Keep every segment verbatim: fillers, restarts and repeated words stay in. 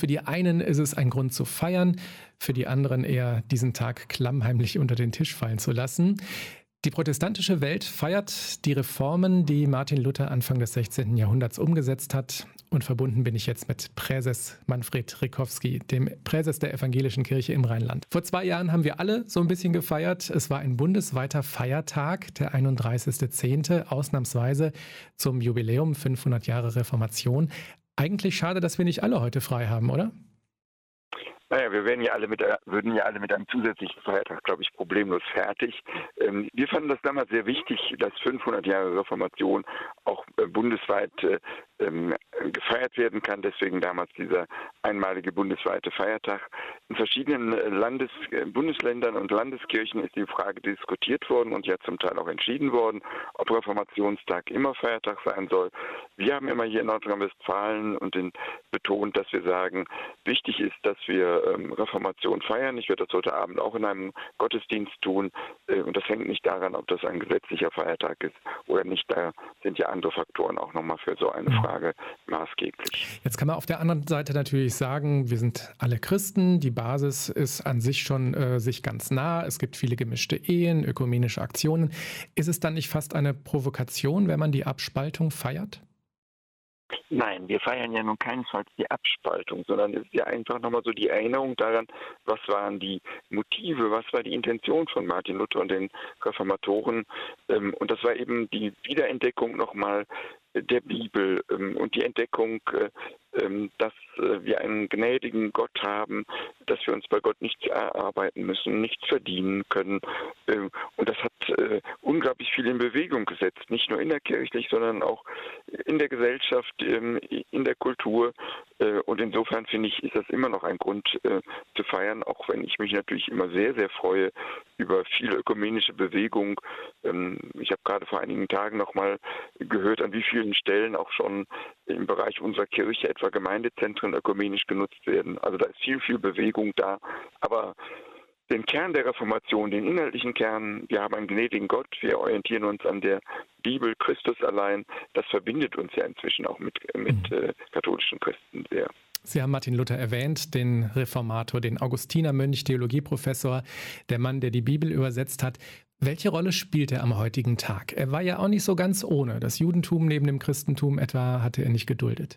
für die einen ist es ein Grund zu feiern, für die anderen eher diesen Tag klammheimlich unter den Tisch fallen zu lassen. Die protestantische Welt feiert die Reformen, die Martin Luther Anfang des sechzehnten. Jahrhunderts umgesetzt hat. Und verbunden bin ich jetzt mit Präses Manfred Rikowski, dem Präses der Evangelischen Kirche im Rheinland. Vor zwei Jahren haben wir alle so ein bisschen gefeiert. Es war ein bundesweiter Feiertag, der einunddreißigster zehnte, ausnahmsweise zum Jubiläum fünfhundert Jahre Reformation. Eigentlich schade, dass wir nicht alle heute frei haben, oder? Naja, wir werden ja alle mit, würden ja alle mit einem zusätzlichen Feiertag, glaube ich, problemlos fertig. Ähm, wir fanden das damals sehr wichtig, dass fünfhundert Jahre Reformation auch äh, bundesweit äh, ähm, gefeiert werden kann. Deswegen damals dieser einmalige bundesweite Feiertag. In verschiedenen Landes-, äh, Bundesländern und Landeskirchen ist die Frage diskutiert worden und ja zum Teil auch entschieden worden, ob Reformationstag immer Feiertag sein soll. Wir haben immer hier in Nordrhein-Westfalen und in, betont, dass wir sagen, wichtig ist, dass wir ähm, Reformation feiern. Ich werde das heute Abend auch in einem Gottesdienst tun. Äh, und das hängt nicht daran, ob das ein gesetzlicher Feiertag ist oder nicht. Da sind ja andere Faktoren auch nochmal für so eine Frage maßgeblich. Jetzt kann man auf der anderen Seite natürlich sagen, wir sind alle Christen. Die Basis ist an sich schon äh, sich ganz nah. Es gibt viele gemischte Ehen, ökumenische Aktionen. Ist es dann nicht fast eine Provokation, wenn man die Abspaltung feiert? Nein, wir feiern ja nun keinesfalls die Abspaltung, sondern es ist ja einfach nochmal so die Erinnerung daran, was waren die Motive, was war die Intention von Martin Luther und den Reformatoren. Und das war eben die Wiederentdeckung nochmal der Bibel und die Entdeckung, dass wir einen gnädigen Gott haben, dass wir uns bei Gott nichts erarbeiten müssen, nichts verdienen können. Und das hat unglaublich viel in Bewegung gesetzt, nicht nur innerkirchlich, sondern auch in der Gesellschaft, in der Kultur. Und insofern finde ich, ist das immer noch ein Grund zu feiern, auch wenn ich mich natürlich immer sehr, sehr freue über viele ökumenische Bewegung. Ich habe gerade vor einigen Tagen noch mal gehört, an wie vielen Stellen auch schon im Bereich unserer Kirche etwa Gemeindezentren ökumenisch genutzt werden. Also da ist viel, viel Bewegung da. Aber den Kern der Reformation, den inhaltlichen Kern, wir haben einen gnädigen Gott, wir orientieren uns an der Bibel, Christus allein, das verbindet uns ja inzwischen auch mit, mit äh, katholischen Christen sehr. Sie haben Martin Luther erwähnt, den Reformator, den Augustinermönch, Theologieprofessor, der Mann, der die Bibel übersetzt hat. Welche Rolle spielt er am heutigen Tag? Er war ja auch nicht so ganz ohne. Das Judentum neben dem Christentum etwa hatte er nicht geduldet.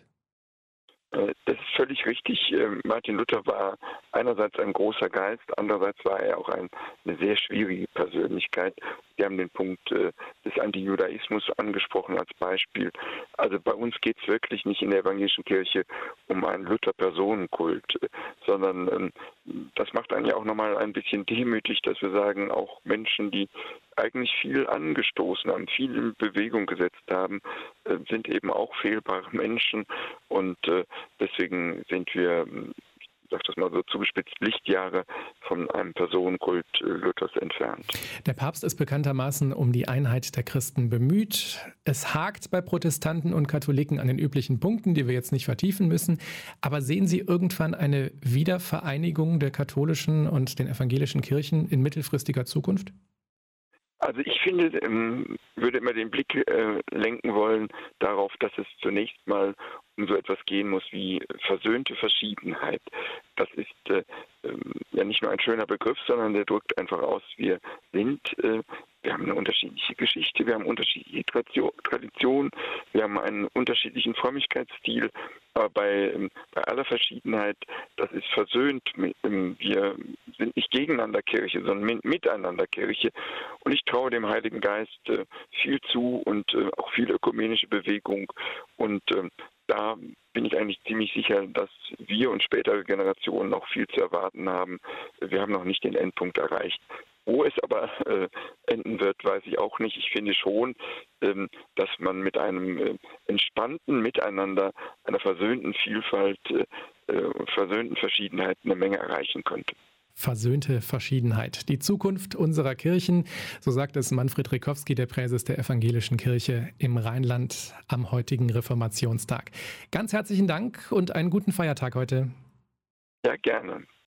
Das ist völlig richtig. Martin Luther war einerseits ein großer Geist, andererseits war er auch ein, eine sehr schwierige Persönlichkeit. Wir haben den Punkt des Antijudaismus angesprochen als Beispiel. Also bei uns geht es wirklich nicht in der evangelischen Kirche um einen Luther-Personenkult, sondern das macht einen ja auch nochmal ein bisschen demütig, dass wir sagen, auch Menschen, die eigentlich viel angestoßen haben, viel in Bewegung gesetzt haben, sind eben auch fehlbare Menschen und deswegen sind wir, ich sage das mal so zugespitzt, Lichtjahre von einem Personenkult Luthers entfernt. Der Papst ist bekanntermaßen um die Einheit der Christen bemüht. Es hakt bei Protestanten und Katholiken an den üblichen Punkten, die wir jetzt nicht vertiefen müssen. Aber sehen Sie irgendwann eine Wiedervereinigung der katholischen und den evangelischen Kirchen in mittelfristiger Zukunft? Also ich finde, ähm, würde immer den Blick äh, lenken wollen darauf, dass es zunächst mal um so etwas gehen muss wie versöhnte Verschiedenheit. Das ist äh, ähm, ja nicht nur ein schöner Begriff, sondern der drückt einfach aus, wir sind, äh, wir haben eine unterschiedliche Geschichte, wir haben unterschiedliche Traditionen, wir haben einen unterschiedlichen Frömmigkeitsstil, aber bei, ähm, bei aller Verschiedenheit, das ist versöhnt. Mit, ähm, wir sind nicht gegeneinander Kirche, sondern mit, miteinander Kirche. Und ich traue dem Heiligen Geist äh, viel zu und äh, auch viel ökumenische Bewegung. Und äh, da bin ich eigentlich ziemlich sicher, dass wir und spätere Generationen noch viel zu erwarten haben. Wir haben noch nicht den Endpunkt erreicht. Wo es aber äh, enden wird, weiß ich auch nicht. Ich finde schon, ähm, dass man mit einem äh, entspannten Miteinander, einer versöhnten Vielfalt, äh, versöhnten Verschiedenheit eine Menge erreichen könnte. Versöhnte Verschiedenheit. Die Zukunft unserer Kirchen, so sagt es Manfred Rikowski, der Präses der Evangelischen Kirche im Rheinland am heutigen Reformationstag. Ganz herzlichen Dank und einen guten Feiertag heute. Ja, gerne.